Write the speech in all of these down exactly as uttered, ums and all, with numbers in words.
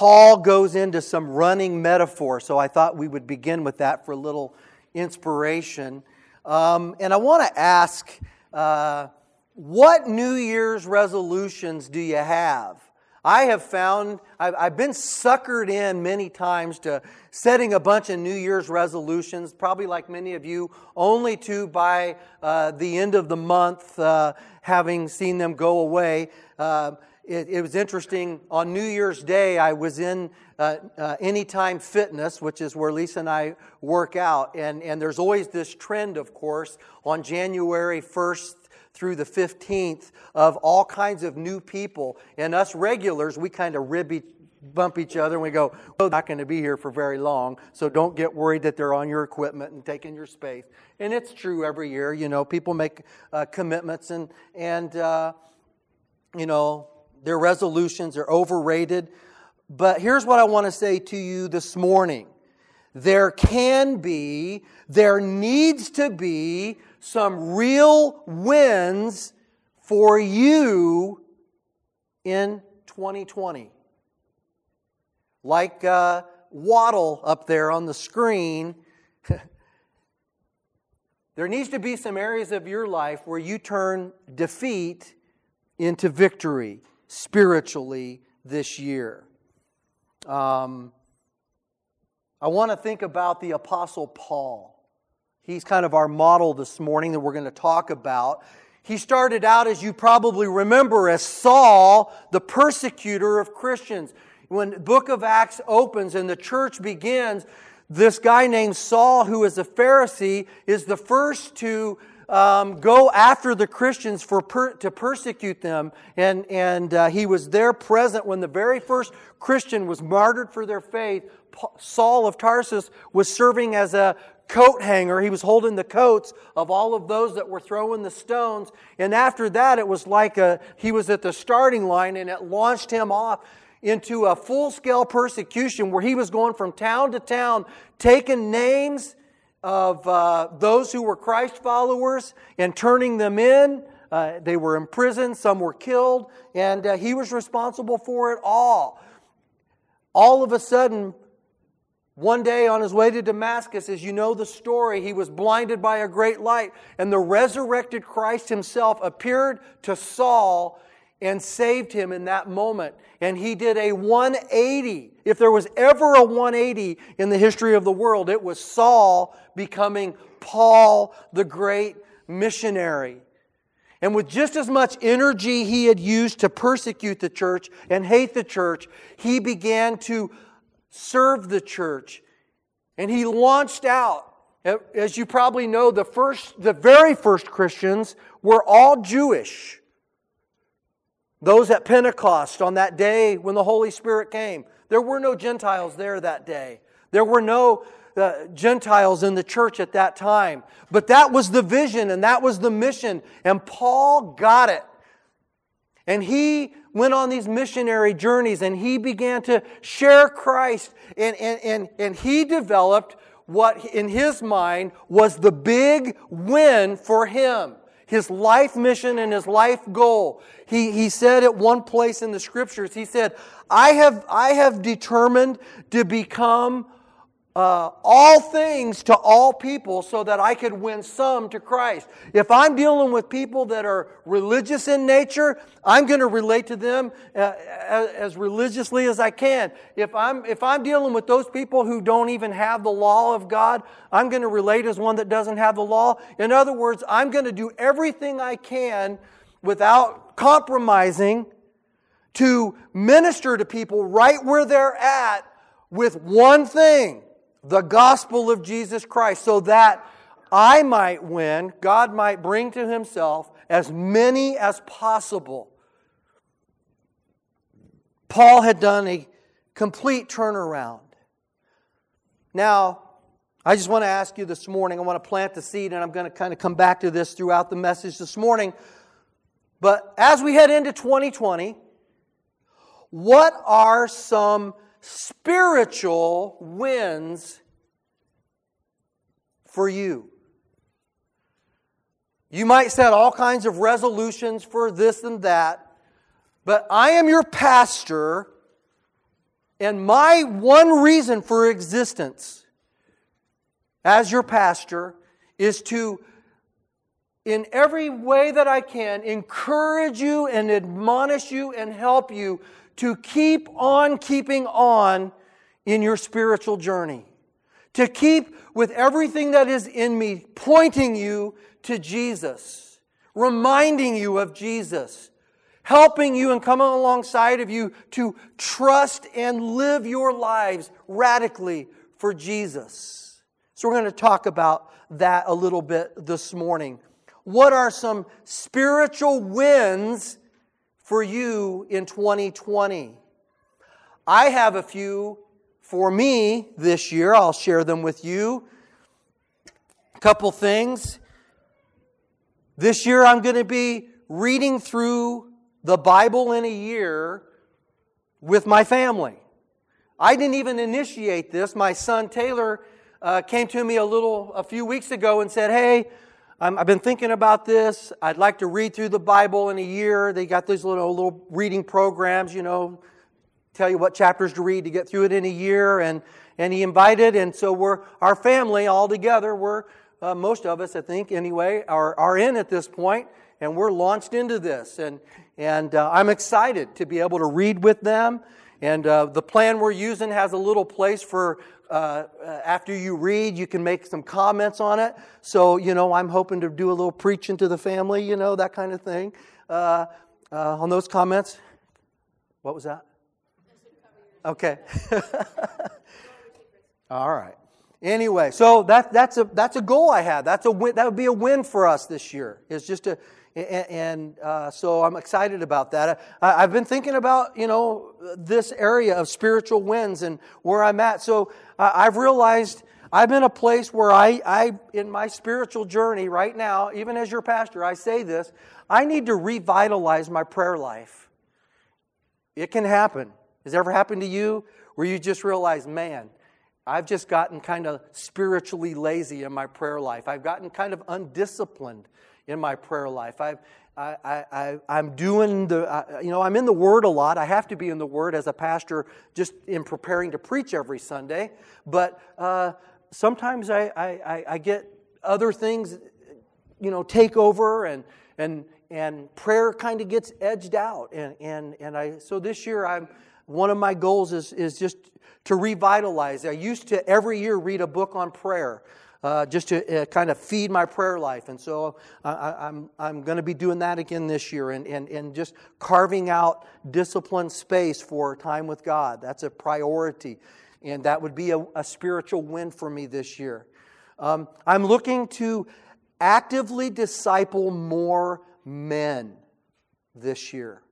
Paul goes into some running metaphor, so I thought we would begin with that for a little inspiration. Um, and I want to ask, uh, what New Year's resolutions do you have? I have found, I've, I've been suckered in many times to setting a bunch of New Year's resolutions, probably like many of you, only to by uh, the end of the month, uh, having seen them go away. Uh, it, it was interesting, on New Year's Day, I was in uh, uh, Anytime Fitness, which is where Lisa and I work out, and, and there's always this trend, of course, on January first, through the fifteenth, of all kinds of new people. And us regulars, we kind of rib each, bump each other and we go, well, they're not going to be here for very long, so don't get worried that they're on your equipment and taking your space. And it's true every year. You know, people make uh, commitments and, and uh, you know, their resolutions are overrated. But here's what I want to say to you this morning. There can be, there needs to be some real wins for you in twenty twenty. Like uh, Waddle up there on the screen, there needs to be some areas of your life where you turn defeat into victory spiritually this year. Um, I want to think about the Apostle Paul. He's kind of our model this morning that we're going to talk about. He started out, as you probably remember, as Saul, the persecutor of Christians. When the book of Acts opens and the church begins, this guy named Saul, who is a Pharisee, is the first to um, go after the Christians for per, to persecute them. And, and uh, he was there present when the very first Christian was martyred for their faith. Saul of Tarsus was serving as a coat hanger. He was holding the coats of all of those that were throwing the stones. And after that, it was like a, he was at the starting line, and it launched him off into a full-scale persecution where he was going from town to town, taking names of uh, those who were Christ followers and turning them in. Uh, they were imprisoned, some were killed, and uh, he was responsible for it all. All of a sudden, one day on his way to Damascus, as you know the story, he was blinded by a great light, and the resurrected Christ himself appeared to Saul and saved him in that moment. And he did a one eighty. If there was ever a one eighty in the history of the world, it was Saul becoming Paul, the great missionary. And with just as much energy he had used to persecute the church and hate the church, he began to serve the church. And he launched out. As you probably know, the first, the very first Christians were all Jewish. Those at Pentecost on that day when the Holy Spirit came. There were no Gentiles there that day. There were no uh, Gentiles in the church at that time. But that was the vision and that was the mission. And Paul got it. And he went on these missionary journeys and he began to share Christ. And, and, and, and he developed what in his mind was the big win for him. His life mission and his life goal. He, he said at one place in the Scriptures, he said, I have, I have determined to become uh, all things to all people so that I could win some to Christ. If I'm dealing with people that are religious in nature, I'm going to relate to them uh, as, as religiously as I can. If I'm, if I'm dealing with those people who don't even have the law of God, I'm going to relate as one that doesn't have the law. In other words, I'm going to do everything I can without compromising to minister to people right where they're at with one thing, the gospel of Jesus Christ, so that I might win, God might bring to Himself as many as possible. Paul had done a complete turnaround. Now, I just want to ask you this morning, I want to plant the seed, and I'm going to kind of come back to this throughout the message this morning. But as we head into twenty twenty, what are some spiritual wins for you? You might set all kinds of resolutions for this and that, but I am your pastor, And my one reason for existence as your pastor is to, in every way that I can, encourage you and admonish you and help you to keep on keeping on in your spiritual journey. To keep with everything that is in me pointing you to Jesus, reminding you of Jesus, helping you and coming alongside of you to trust and live your lives radically for Jesus. So we're going to talk about that a little bit this morning. What are some spiritual wins for you in twenty twenty? I have a few for me this year. I'll share them with you. A couple things. This year I'm going to be reading through the Bible in a year with my family. I didn't even initiate this. My son Taylor uh, came to me a little, a few weeks ago and said, "Hey, I'm, I've been thinking about this. I'd like to read through the Bible in a year." They got these little little reading programs, you know, tell you what chapters to read to get through it in a year. And and he invited, and so we're our family all together. We're uh, most of us, I think, anyway, are are in at this point, and we're launched into this. And and uh, I'm excited to be able to read with them. And uh, the plan we're using has a little place for, uh, after you read, you can make some comments on it. So, you know, I'm hoping to do a little preaching to the family, you know, that kind of thing. Uh, uh, on those comments. What was that? Okay. All right. Anyway, so that that's a that's a goal I had. That's a win, that would be a win for us this year. It's just a And, and uh, so I'm excited about that. I, I've been thinking about, you know, this area of spiritual wins and where I'm at. So uh, I've realized I'm in a place where I, I, in my spiritual journey right now, even as your pastor, I say this, I need to revitalize my prayer life. It can happen. Has it ever happened to you where you just realize, man, I've just gotten kind of spiritually lazy in my prayer life. I've gotten kind of undisciplined in my prayer life. I've, I, I, I, I'm doing the, uh, you know, I'm in the Word a lot. I have to be in the Word as a pastor just in preparing to preach every Sunday. But uh, sometimes I, I, I get other things, you know, take over and and and prayer kind of gets edged out. And and and I so this year I'm one of my goals is is just to revitalize. I used to every year read a book on prayer. Uh, just to uh, kind of feed my prayer life. And so uh, I'm I'm going to be doing that again this year and, and, and just carving out disciplined space for time with God. That's a priority. And that would be a, a spiritual win for me this year. Um, I'm looking to actively disciple more men this year.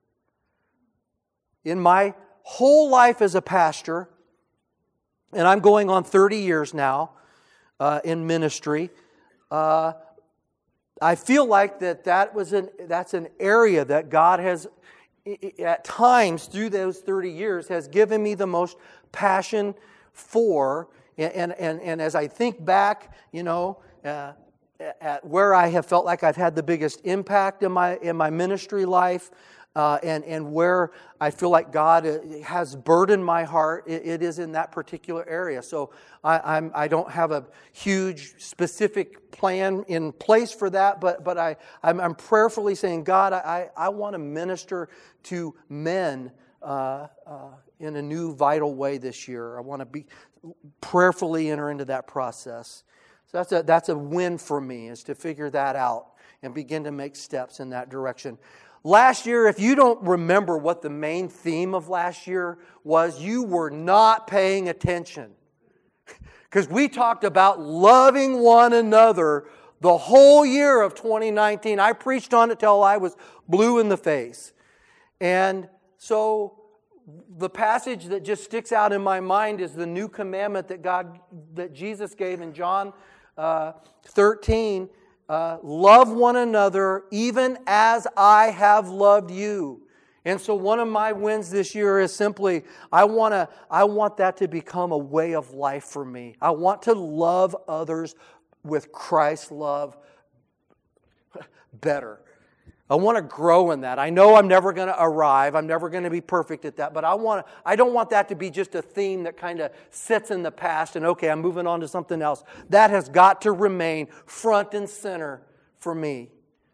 In my whole life as a pastor, and I'm going on thirty years now, Uh, in ministry, uh, I feel like that that was an that's an area that God has, at times through those thirty years, has given me the most passion for. And and and as I think back, you know, uh, at where I have felt like I've had the biggest impact in my in my ministry life. Uh, and, and where I feel like God has burdened my heart, it, it is in that particular area. So I, I'm, I don't have a huge specific plan in place for that, but but I, I'm, I'm prayerfully saying, God, I, I want to minister to men uh, uh, in a new vital way this year. I want to be prayerfully enter into that process. So that's a, that's a win for me, is to figure that out and begin to make steps in that direction. Last year, if you don't remember what the main theme of last year was, you were not paying attention. Because we talked about loving one another the whole year of twenty nineteen. I preached on it till I was blue in the face. And so the passage that just sticks out in my mind is the new commandment that God, that Jesus gave in John uh, thirteen. Uh, love one another even as I have loved you. And so one of my wins this year is simply, I want to, I want that to become a way of life for me. I want to love others with Christ's love better. I want to grow in that. I know I'm never going to arrive. I'm never going to be perfect at that. But I want to, I don't want that to be just a theme that kind of sits in the past and, okay, I'm moving on to something else. That has got to remain front and center for me.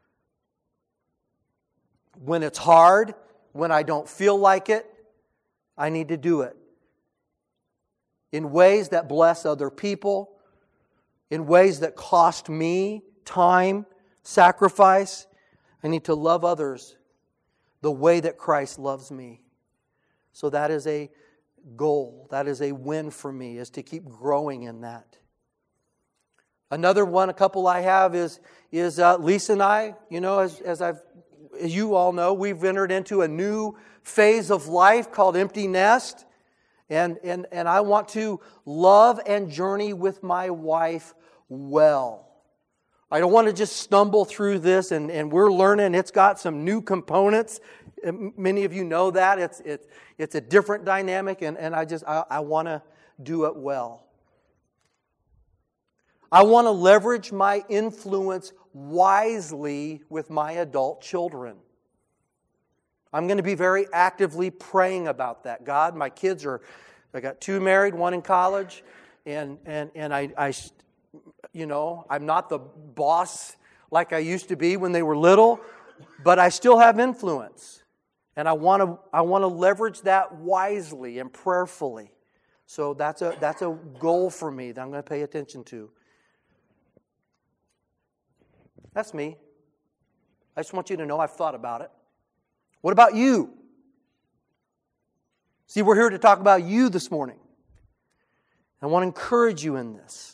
When it's hard, when I don't feel like it, I need to do it in ways that bless other people, in ways that cost me time, sacrifice. I need to love others the way that Christ loves me. So that is a goal. That is a win for me, is to keep growing in that. Another one, a couple I have is, is uh, Lisa and I, you know, as, as I've, as you all know, we've entered into a new phase of life called empty nest. And, and, and I want to love and journey with my wife well. I don't want to just stumble through this, and, and we're learning. It's got some new components. Many of you know that. It's, it's, it's a different dynamic, and, and I just I, I want to do it well. I want to leverage my influence wisely with my adult children. I'm going to be very actively praying about that. God, my kids are, I got two married, one in college, and, and, and I, I You know, I'm not the boss like I used to be when they were little, but I still have influence. And I want to I want to leverage that wisely and prayerfully. So that's a that's a goal for me that I'm going to pay attention to. That's me. I just want you to know I've thought about it. What about you? See, we're here to talk about you this morning. I want to encourage you in this.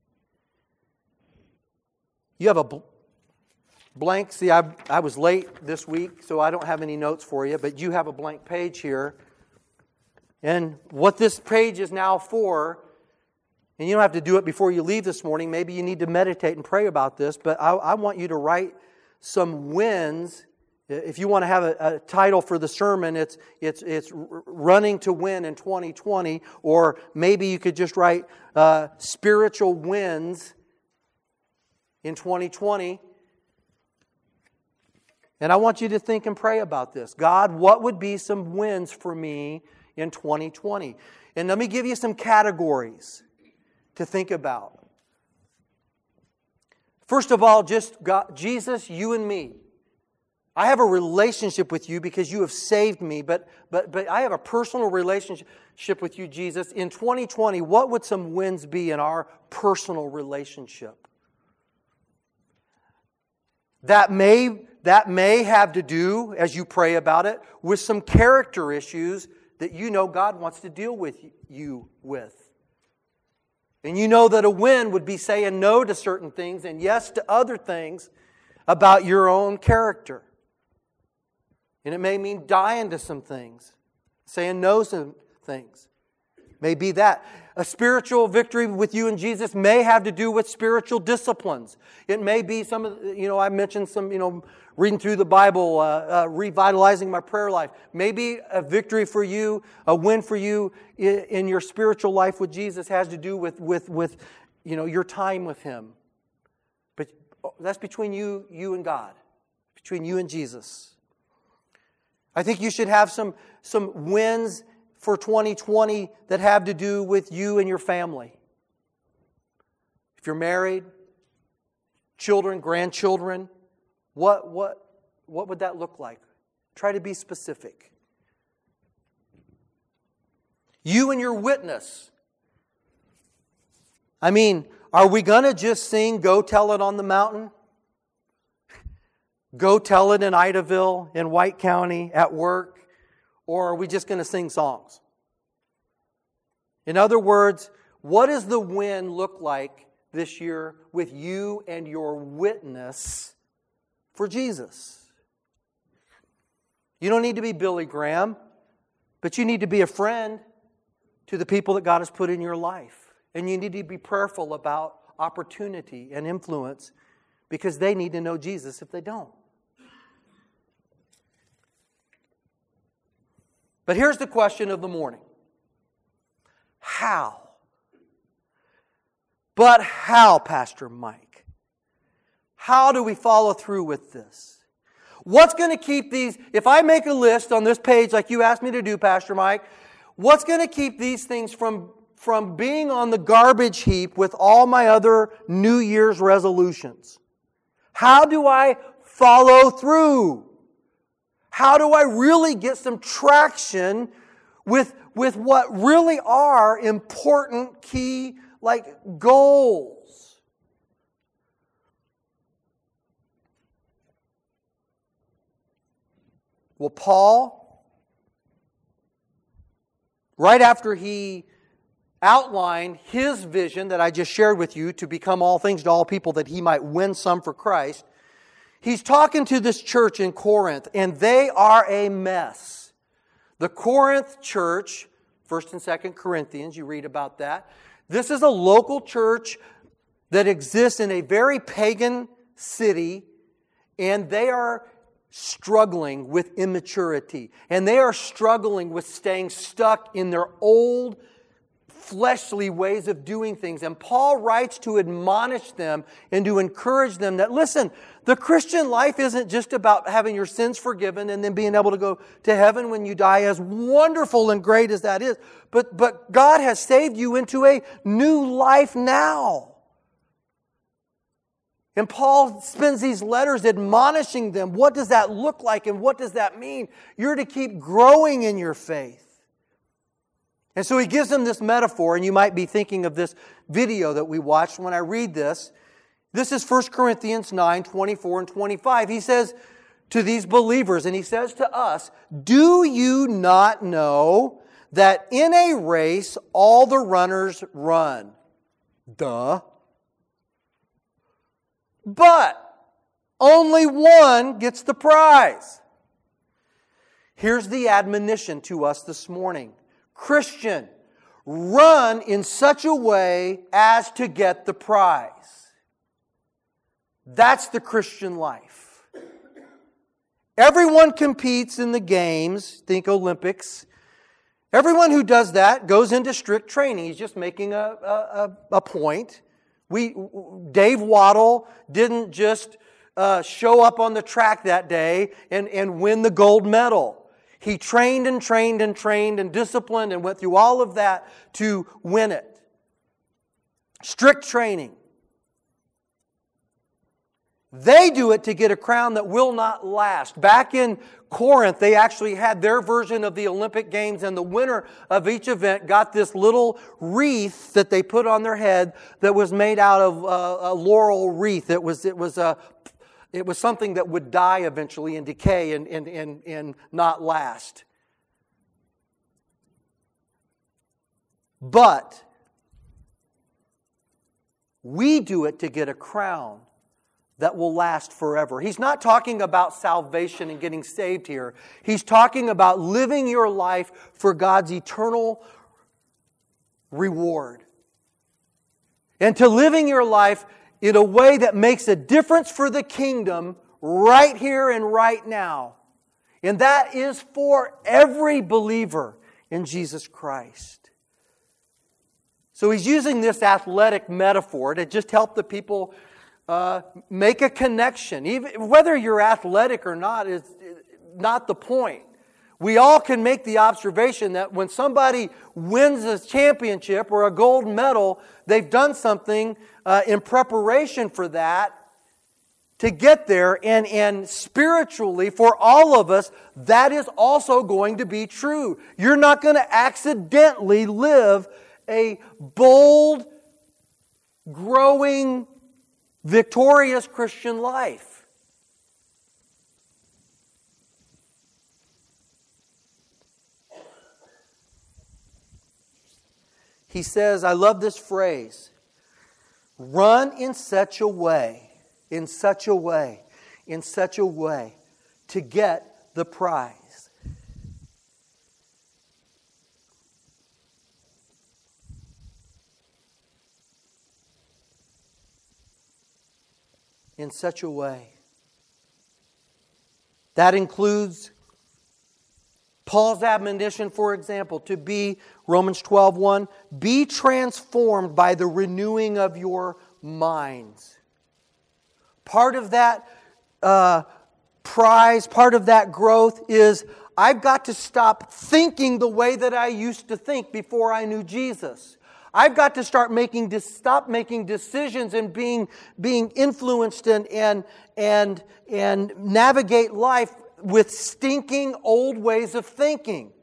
You have a bl- blank. See, I, I was late this week, so I don't have any notes for you, but you have a blank page here. And what this page is now for, and you don't have to do it before you leave this morning. Maybe you need to meditate and pray about this, but I, I want you to write some wins. If you want to have a, a title for the sermon, it's, it's, it's Running to Win in twenty twenty, or maybe you could just write uh, Spiritual Wins in twenty twenty. And I want you to think and pray about this. God, what would be some wins for me in twenty twenty? And let me give you some categories to think about. First of all, just God, Jesus, you and me. I have a relationship with you because you have saved me, but, but, but I have a personal relationship with you, Jesus. In twenty twenty, what would some wins be in our personal relationship? That may, that may have to do, as you pray about it, with some character issues that you know God wants to deal with you with. And you know that a win would be saying no to certain things and yes to other things about your own character. And it may mean dying to some things, saying no to some things. May be that. A spiritual victory with you and Jesus may have to do with spiritual disciplines. It may be some of, you know, I mentioned some, you know, reading through the Bible, uh, uh, revitalizing my prayer life. Maybe a victory for you, a win for you in, in your spiritual life with Jesus has to do with, with, with, you know, your time with Him. But that's between you, you and God, between you and Jesus. I think you should have some, some wins for twenty twenty that have to do with you and your family. If you're married, children, grandchildren, what, what, what would that look like? Try to be specific. You and your witness. I mean, are we going to just sing Go Tell It on the Mountain? Go tell it in Idaville, in White County, at work? Or are we just going to sing songs? In other words, what does the win look like this year with you and your witness for Jesus? You don't need to be Billy Graham, but you need to be a friend to the people that God has put in your life. And you need to be prayerful about opportunity and influence because they need to know Jesus if they don't. But here's the question of the morning. How? But how, Pastor Mike? How do we follow through with this? What's going to keep these, if I make a list on this page like you asked me to do, Pastor Mike, what's going to keep these things from, from being on the garbage heap with all my other New Year's resolutions? How do I follow through? How do I really get some traction with, with what really are important key like goals? Well, Paul, right after he outlined his vision that I just shared with you to become all things to all people that he might win some for Christ, he's talking to this church in Corinth, and they are a mess. The Corinth church, First and Second Corinthians, you read about that. This is a local church that exists in a very pagan city, and they are struggling with immaturity. And they are struggling with staying stuck in their old fleshly ways of doing things. And Paul writes to admonish them and to encourage them that, listen, the Christian life isn't just about having your sins forgiven and then being able to go to heaven when you die, as wonderful and great as that is. But, but God has saved you into a new life now. And Paul spends these letters admonishing them. What does that look like and what does that mean? You're to keep growing in your faith. And so he gives them this metaphor, and you might be thinking of this video that we watched when I read this. This is First Corinthians nine, twenty-four and twenty-five. He says to these believers, and he says to us, do you not know that in a race all the runners run? Duh. But only one gets the prize. Here's the admonition to us this morning. Christian, run in such a way as to get the prize. That's the Christian life. Everyone competes in the games, think Olympics. Everyone who does that goes into strict training. He's just making a, a, a point. We, Dave Waddle didn't just uh, show up on the track that day and, and win the gold medal. He trained and trained and trained and disciplined and went through all of that to win it. Strict training. They do it to get a crown that will not last. Back in Corinth, they actually had their version of the Olympic Games, and the winner of each event got this little wreath that they put on their head that was made out of uh, a laurel wreath. It was it was a it was something that would die eventually and decay and and and, and not last. But we do it to get a crown that will last forever. He's not talking about salvation and getting saved here. He's talking about living your life for God's eternal reward. And to living your life in a way that makes a difference for the kingdom right here and right now. And that is for every believer in Jesus Christ. So he's using this athletic metaphor to just help the people Uh, make a connection. Even whether you're athletic or not is not the point. We all can make the observation that when somebody wins a championship or a gold medal, they've done something uh, in preparation for that to get there. And, and spiritually, for all of us, that is also going to be true. You're not going to accidentally live a bold, growing, victorious Christian life. He says, I love this phrase, run in such a way, in such a way, in such a way to get the prize. In such a way. That includes Paul's admonition, for example, to be, Romans twelve one, be transformed by the renewing of your minds. Part of that uh, prize, part of that growth is I've got to stop thinking the way that I used to think before I knew Jesus. I've got to start making stop making decisions and being being influenced and and and and navigate life with stinking old ways of thinking.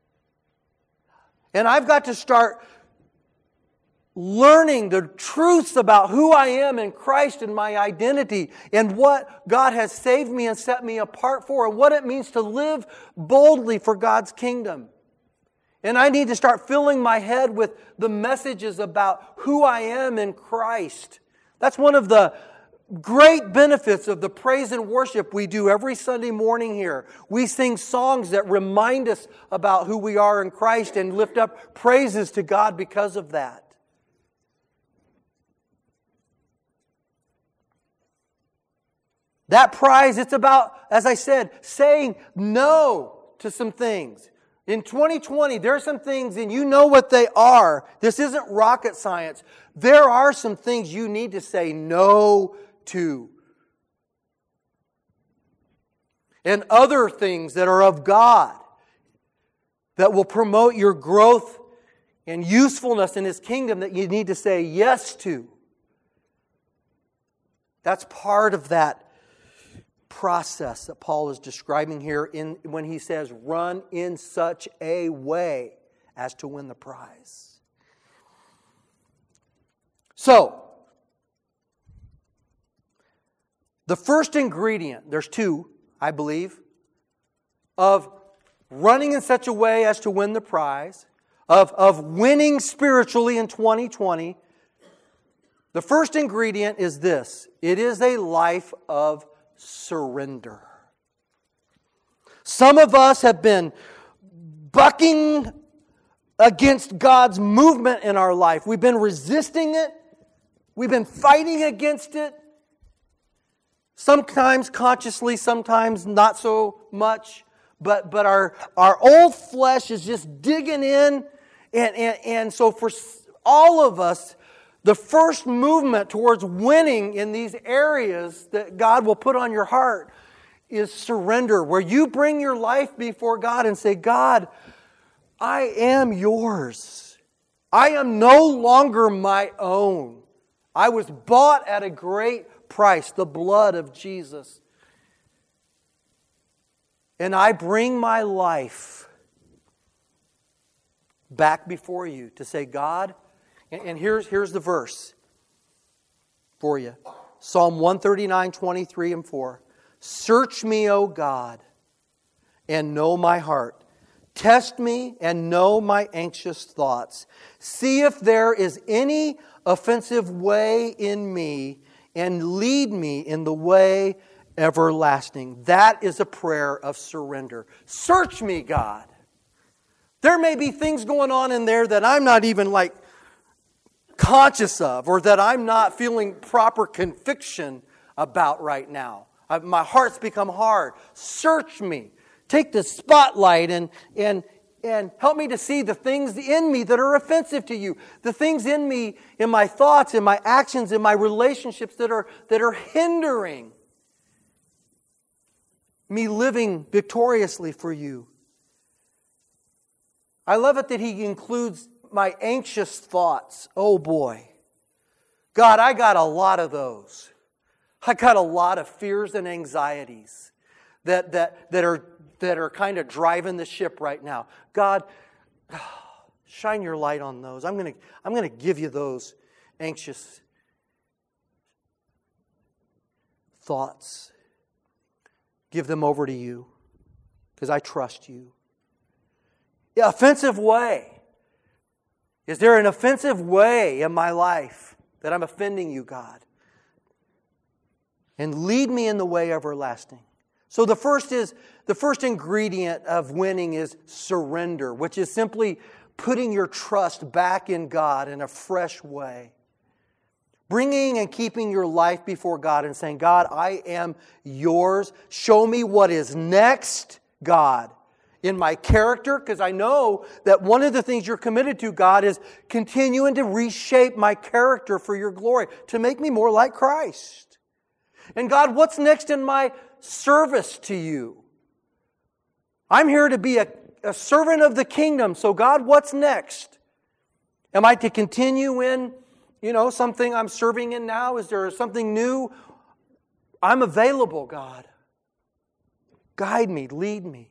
And I've got to start learning the truths about who I am in Christ and my identity and what God has saved me and set me apart for and what it means to live boldly for God's kingdom. And I need to start filling my head with the messages about who I am in Christ. That's one of the great benefits of the praise and worship we do every Sunday morning here. We sing songs that remind us about who we are in Christ and lift up praises to God because of that. That prize, it's about, as I said, saying no to some things. In twenty twenty, there are some things, and you know what they are. This isn't rocket science. There are some things you need to say no to. And other things that are of God that will promote your growth and usefulness in His kingdom that you need to say yes to. That's part of that process that Paul is describing here in when he says, run in such a way as to win the prize. So, the first ingredient, there's two, I believe, of running in such a way as to win the prize, of, of winning spiritually in twenty twenty, the first ingredient is this. It is a life of surrender. Some of us have been bucking against God's movement in our life. We've been resisting it. We've been fighting against it. Sometimes consciously, sometimes not so much. But but our, our old flesh is just digging in. And, and, and so for all of us, the first movement towards winning in these areas that God will put on your heart is surrender, where you bring your life before God and say, God, I am yours. I am no longer my own. I was bought at a great price, the blood of Jesus. And I bring my life back before you to say, God, and here's, here's the verse for you. Psalm one thirty-nine, twenty-three and four. Search me, O God, and know my heart. Test me and know my anxious thoughts. See if there is any offensive way in me, and lead me in the way everlasting. That is a prayer of surrender. Search me, God. There may be things going on in there that I'm not even like conscious of, or that I'm not feeling proper conviction about right now. I've, my heart's become hard. Search me. Take the spotlight and, and, and help me to see the things in me that are offensive to you. The things in me, in my thoughts, in my actions, in my relationships that are, that are hindering me living victoriously for you. I love it that he includes my anxious thoughts. Oh boy. God, I got a lot of those. I got a lot of fears and anxieties that, that, that are, that are kind of driving the ship right now. God, shine your light on those. I'm going to, I'm going to give you those anxious thoughts. Give them over to you because I trust you. Yeah, offensive way. Is there an offensive way in my life that I'm offending you, God? And lead me in the way everlasting. So the first is the first ingredient of winning is surrender, which is simply putting your trust back in God in a fresh way. Bringing and keeping your life before God and saying, God, I am yours. Show me what is next, God, in my character, because I know that one of the things you're committed to, God, is continuing to reshape my character for your glory, to make me more like Christ. And God, what's next in my service to you. I'm here to be a, a servant of the kingdom. So God, what's next? Am I to continue in, you know, something I'm serving in now? Is there something new? I'm available, God. Guide me, lead me.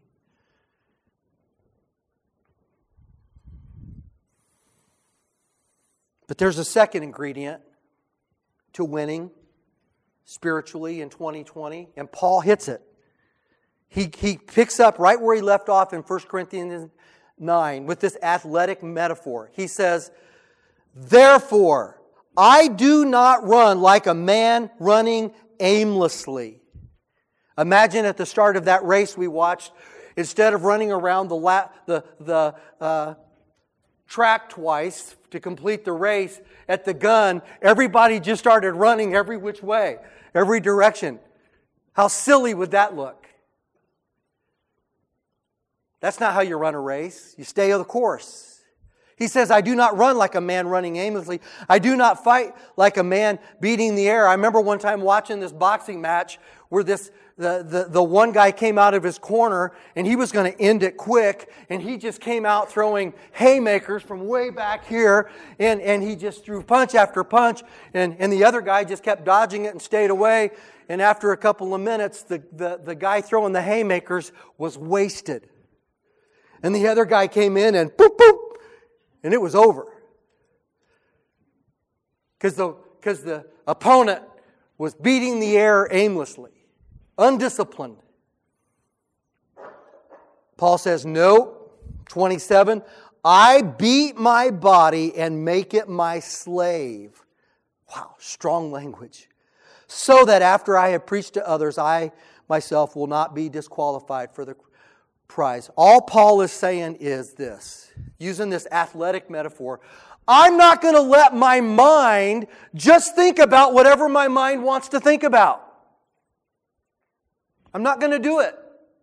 But there's a second ingredient to winning spiritually in twenty twenty, and Paul hits it. He, he picks up right where he left off in First Corinthians nine with this athletic metaphor. He says, "Therefore, I do not run like a man running aimlessly." Imagine at the start of that race we watched, instead of running around the la- the the uh, track twice to complete the race, at the gun, everybody just started running every which way, every direction. How silly would that look? That's not how you run a race. You stay on the course. He says, I do not run like a man running aimlessly. I do not fight like a man beating the air. I remember one time watching this boxing match where this the, the, the one guy came out of his corner and he was going to end it quick, and he just came out throwing haymakers from way back here, and, and he just threw punch after punch, and, and the other guy just kept dodging it and stayed away. And after a couple of minutes, the, the, the guy throwing the haymakers was wasted. And the other guy came in and boop, boop, and it was over. Because the, because the opponent was beating the air aimlessly, undisciplined. Paul says, no, twenty-seven, I beat my body and make it my slave. Wow, strong language. So that after I have preached to others, I myself will not be disqualified for the prize. All Paul is saying is this, using this athletic metaphor, I'm not going to let my mind just think about whatever my mind wants to think about. I'm not going to do it.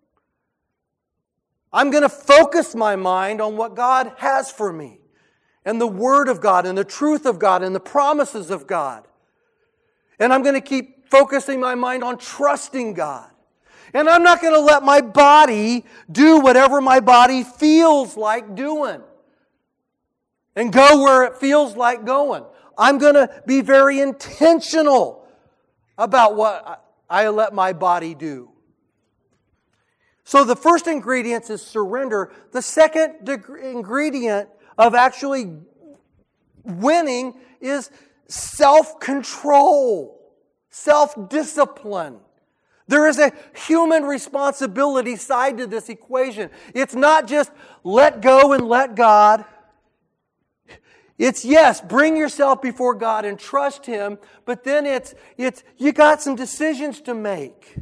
I'm going to focus my mind on what God has for me, and the Word of God, and the truth of God, and the promises of God. And I'm going to keep focusing my mind on trusting God. And I'm not going to let my body do whatever my body feels like doing and go where it feels like going. I'm going to be very intentional about what I let my body do. So the first ingredient is surrender. The second ingredient of actually winning is self-control, self-discipline. There is a human responsibility side to this equation. It's not just let go and let God. It's yes, bring yourself before God and trust Him, but then it's it's you got some decisions to make.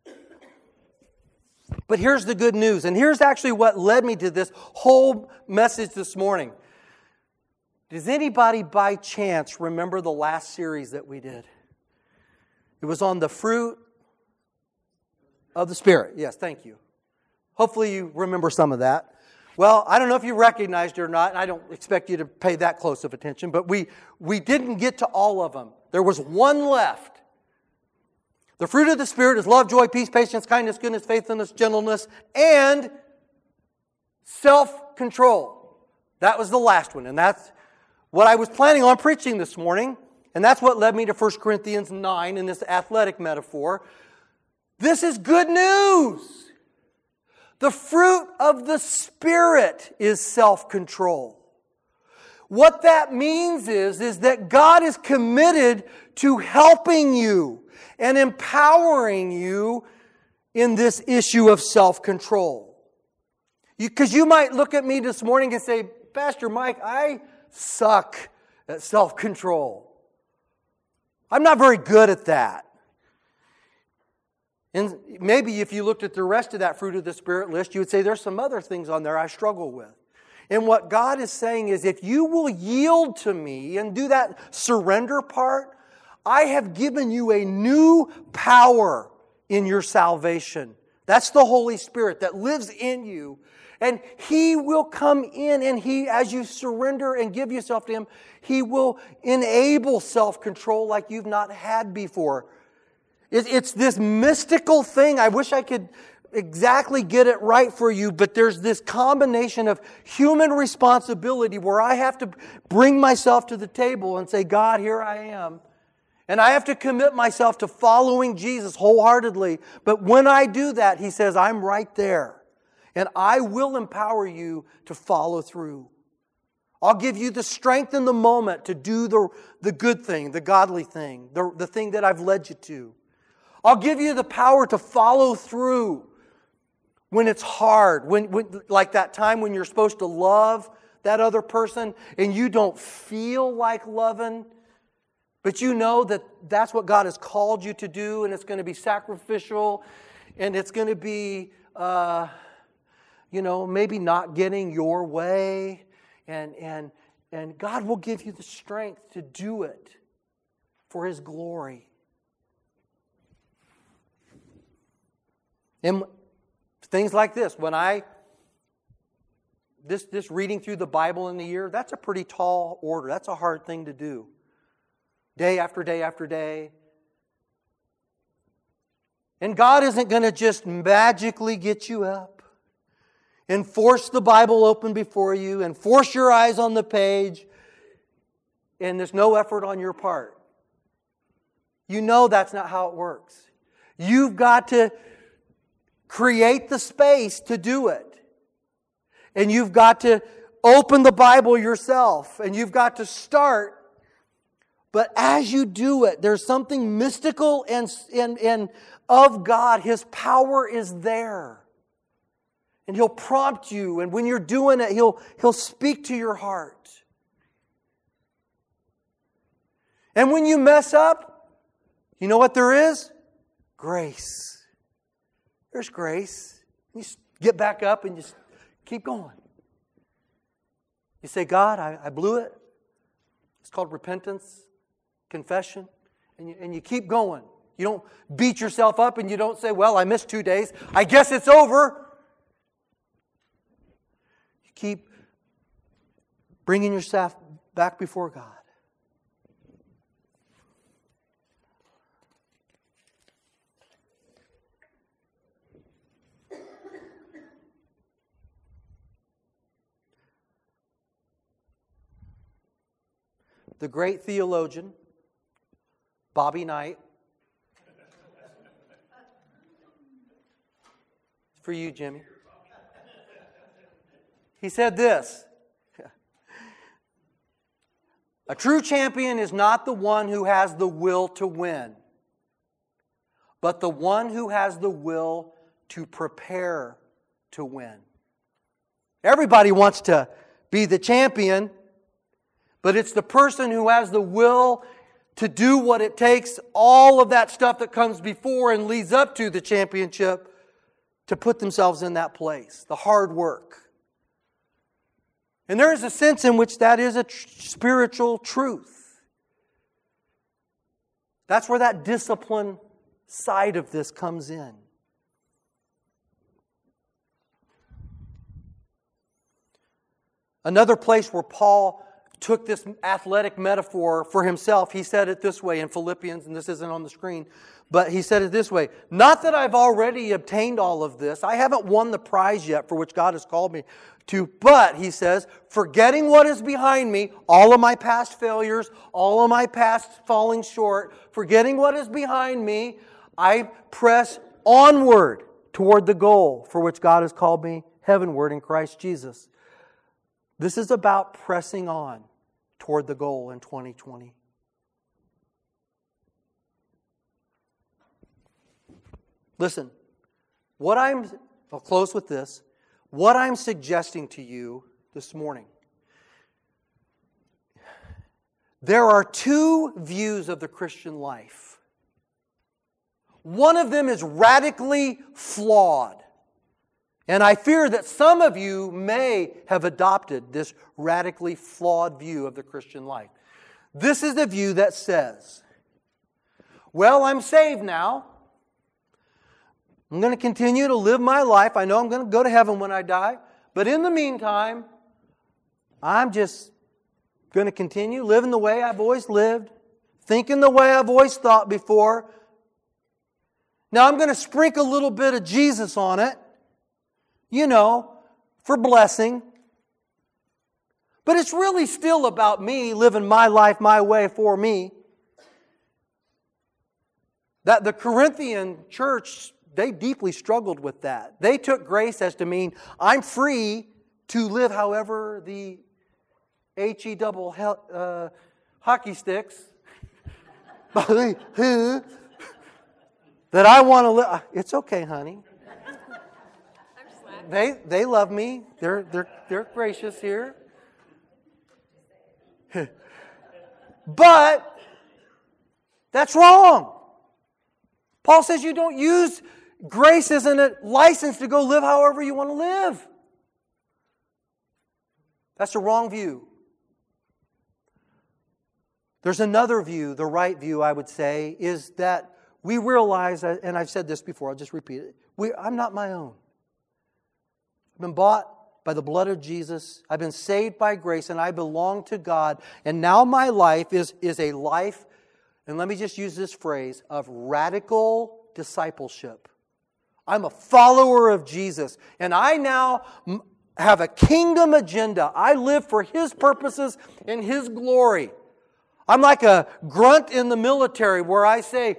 But here's the good news, and here's actually what led me to this whole message this morning. Does anybody by chance remember the last series that we did? It was on the fruit of the Spirit. Yes, thank you. Hopefully you remember some of that. Well, I don't know if you recognized it or not, and I don't expect you to pay that close of attention, but we, we didn't get to all of them. There was one left. The fruit of the Spirit is love, joy, peace, patience, kindness, goodness, faithfulness, gentleness, and self-control. That was the last one, and that's what I was planning on preaching this morning, and that's what led me to First Corinthians nine in this athletic metaphor. This is good news. The fruit of the Spirit is self-control. What that means is, is that God is committed to helping you and empowering you in this issue of self-control. Because you, you might look at me this morning and say, Pastor Mike, I suck at self-control. I'm not very good at that. And maybe if you looked at the rest of that fruit of the Spirit list, you would say there's some other things on there I struggle with. And what God is saying is, if you will yield to me and do that surrender part, I have given you a new power in your salvation. That's the Holy Spirit that lives in you. And He will come in, and He, as you surrender and give yourself to Him, He will enable self-control like you've not had before. It, it's this mystical thing. I wish I could exactly get it right for you, but there's this combination of human responsibility where I have to bring myself to the table and say, God, here I am. And I have to commit myself to following Jesus wholeheartedly. But when I do that, He says, I'm right there. And I will empower you to follow through. I'll give you the strength in the moment to do the, the good thing, the godly thing, the, the thing that I've led you to. I'll give you the power to follow through when it's hard, when, when like that time when you're supposed to love that other person and you don't feel like loving, but you know that that's what God has called you to do, and it's going to be sacrificial, and it's going to be, uh, you know, maybe not getting your way, and and and God will give you the strength to do it for His glory. And things like this, when I, this, this reading through the Bible in the year, that's a pretty tall order. That's a hard thing to do. Day after day after day. And God isn't going to just magically get you up and force the Bible open before you and force your eyes on the page, and there's no effort on your part. You know that's not how it works. You've got to create the space to do it. And you've got to open the Bible yourself. And you've got to start. But as you do it, there's something mystical and, and, and of God. His power is there. And He'll prompt you. And when you're doing it, He'll, He'll speak to your heart. And when you mess up, you know what there is? Grace. There's grace. You get back up and just keep going. You say, God, I, I blew it. It's called repentance, confession, and you, and you keep going. You don't beat yourself up and you don't say, well, I missed two days. I guess it's over. You keep bringing yourself back before God. The great theologian, Bobby Knight. It's for you, Jimmy. He said this. A true champion is not the one who has the will to win, but the one who has the will to prepare to win. Everybody wants to be the champion, but it's the person who has the will to do what it takes, all of that stuff that comes before and leads up to the championship, to put themselves in that place. The hard work. And there is a sense in which that is a tr- spiritual truth. That's where that discipline side of this comes in. Another place where Paul took this athletic metaphor for himself, he said it this way in Philippians, and this isn't on the screen, but he said it this way: not that I've already obtained all of this, I haven't won the prize yet for which God has called me to, but, he says, forgetting what is behind me, all of my past failures, all of my past falling short, forgetting what is behind me, I press onward toward the goal for which God has called me heavenward in Christ Jesus. This is about pressing on toward the goal in twenty twenty. Listen, what I'm, I'll close with this. What I'm suggesting to you this morning, there are two views of the Christian life. One of them is radically flawed. And I fear that some of you may have adopted this radically flawed view of the Christian life. This is the view that says, well, I'm saved now. I'm going to continue to live my life. I know I'm going to go to heaven when I die. But in the meantime, I'm just going to continue living the way I've always lived, thinking the way I've always thought before, Now I'm going to sprinkle a little bit of Jesus on it, you know, for blessing. But it's really still about me living my life my way for me. That the Corinthian church, they deeply struggled with that. They took grace as to mean I'm free to live however the H E double uh, hockey sticks that I want to live. It's okay, honey. They they love me. They're they're they're gracious here. But that's wrong. Paul says you don't use grace as a license to go live however you want to live. That's a wrong view. There's another view, the right view, I would say, is that we realize, and I've said this before, I'll just repeat it. We, I'm not my own. I've been bought by the blood of Jesus. I've been saved by grace, and I belong to God. And now my life is, is a life, and let me just use this phrase, of radical discipleship. I'm a follower of Jesus, and I now have a kingdom agenda. I live for His purposes and His glory. I'm like a grunt in the military where I say,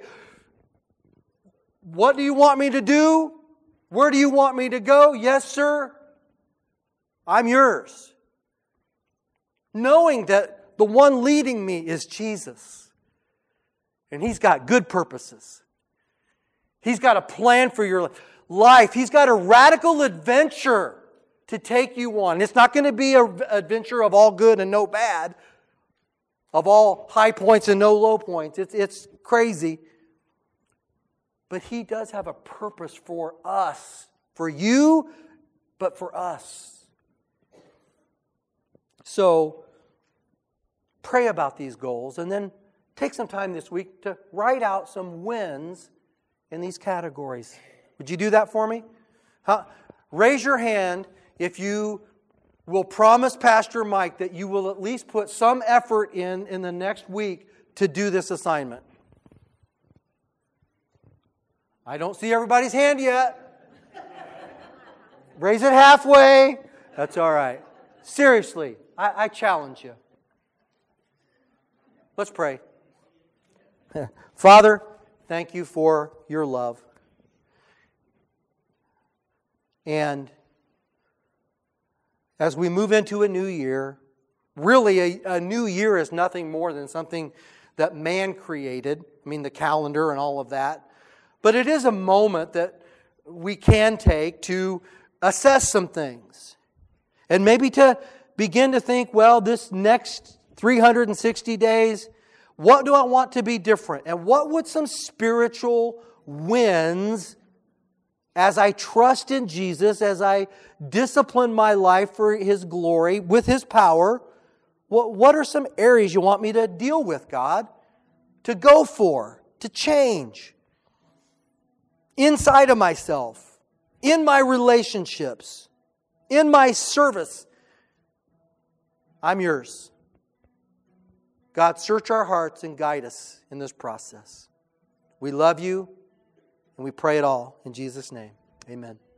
what do you want me to do? Where do you want me to go? Yes, sir. I'm yours. Knowing that the one leading me is Jesus. And He's got good purposes. He's got a plan for your life. He's got a radical adventure to take you on. It's not going to be an adventure of all good and no bad, of all high points and no low points. It's, it's crazy. But He does have a purpose for us. For you, but for us. So, pray about these goals and then take some time this week to write out some wins in these categories. Would you do that for me? Huh? Raise your hand if you will promise Pastor Mike that you will at least put some effort in in the next week to do this assignment. I don't see everybody's hand yet. Raise it halfway. That's all right. Seriously, I, I challenge you. Let's pray. Father, thank You for Your love. And as we move into a new year, really a, a new year is nothing more than something that man created. I mean, the calendar and all of that. But it is a moment that we can take to assess some things. And maybe to begin to think, well, this next three hundred sixty days, what do I want to be different? And what would some spiritual wins, as I trust in Jesus, as I discipline my life for His glory, with His power, what, what are some areas you want me to deal with, God? To go for, to change. Inside of myself, in my relationships, in my service. I'm Yours. God, search our hearts and guide us in this process. We love You, and we pray it all in Jesus' name. Amen.